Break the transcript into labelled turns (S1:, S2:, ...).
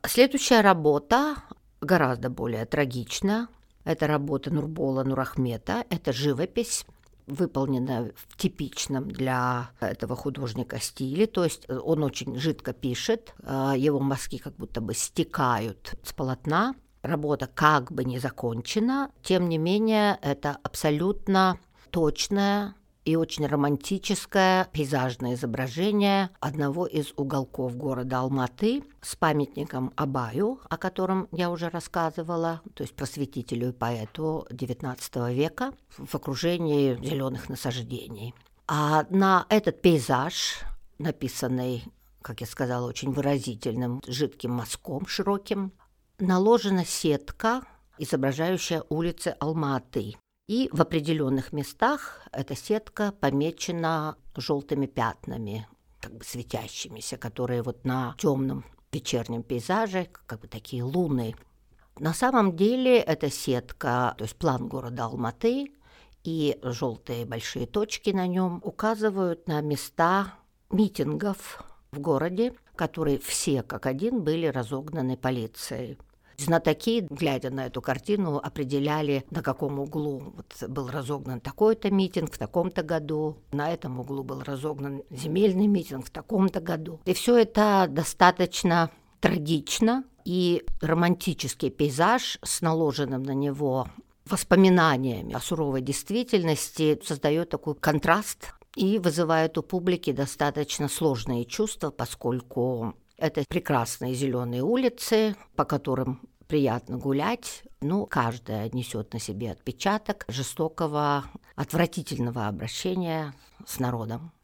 S1: Следующая работа гораздо более трагична. Это работа Нурбола Нурахмета. Это живопись, выполненная в типичном для этого художника стиле. То есть он очень жидко пишет, его мазки как будто бы стекают с полотна. Работа как бы не закончена, тем не менее это абсолютно точное и очень романтическое пейзажное изображение одного из уголков города Алматы с памятником Абаю, о котором я уже рассказывала, то есть просветителю и поэту XIX века, в окружении зеленых насаждений. А на этот пейзаж, написанный, как я сказала, очень выразительным жидким мазком широким, наложена сетка, изображающая улицы Алма-Аты. И в определенных местах эта сетка помечена желтыми пятнами, как бы светящимися, которые вот на темном вечернем пейзаже, как бы такие луны. На самом деле эта сетка, то есть план города Алматы и желтые большие точки на нем указывают на места митингов в городе, которые все как один были разогнаны полицией. Знатоки, глядя на эту картину, определяли, на каком углу был разогнан такой-то митинг в таком-то году, на этом углу был разогнан земельный митинг в таком-то году. И все это достаточно трагично, и романтический пейзаж с наложенным на него воспоминаниями о суровой действительности создает такой контраст и вызывает у публики достаточно сложные чувства, поскольку это прекрасные зеленые улицы, по которым приятно гулять, но каждая несет на себе отпечаток жестокого, отвратительного обращения с народом.